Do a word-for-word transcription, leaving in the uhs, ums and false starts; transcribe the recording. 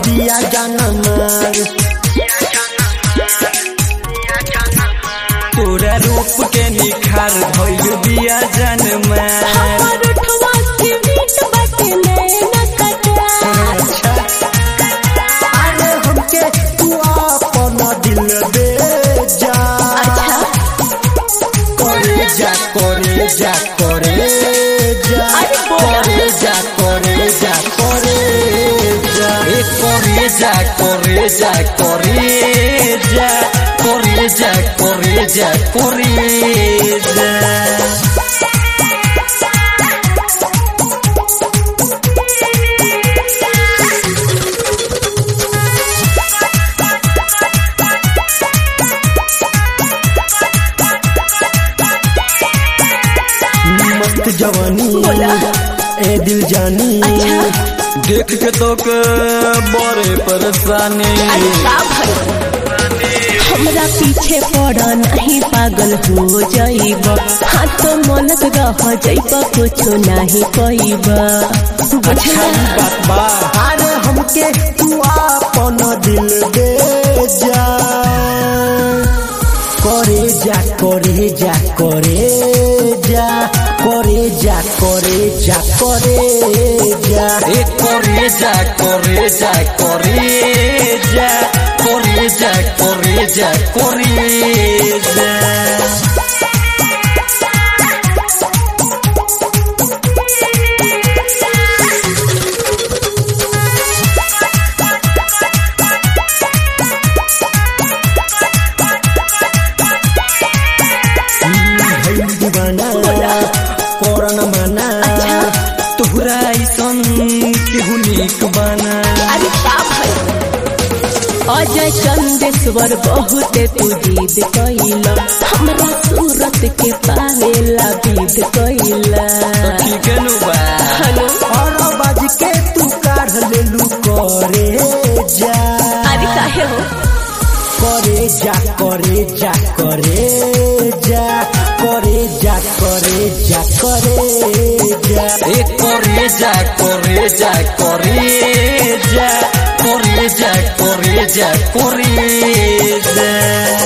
दिया जाना मार। तोरा रूप के निखार भइल बिया जान मार। अरे हमके तू अपना दिल दे जा, करे जा करे जा करे जा करे जा करे जा करे जा ए करे जा करे जा करे जा करे जा करे जा करे जा। मस्त जवानी ए दिल जानी, देख के तो के बड़े परेशानी। हमरा पीछे पड़ा नहीं पागल हो जाइब, हाँ तो मनक रह जाइब कुछो नहीं कइब। अच्छा बात बा। अरे हमके तू अपना दिल दे जा, करे जा करे जा करे जा करे जा करे जा करे जा ए करे जा करे जा करे जा करे जा करे जा करे जा। कोरोना माना तोहरा ऐसन केहू नीक बना। अजय चंदेश्वर बहुत तू जीद कैला, हमरा सूरत के पावेला बीद कैला। ठीक है नु बा। और बाज के तू काढ़ लेलू करे जा, अरे काहे हो करे जा करे जा करे जा करे जा करे जा करे जा ए करे जा करे जा करे जा करे जा करे जा करे जा।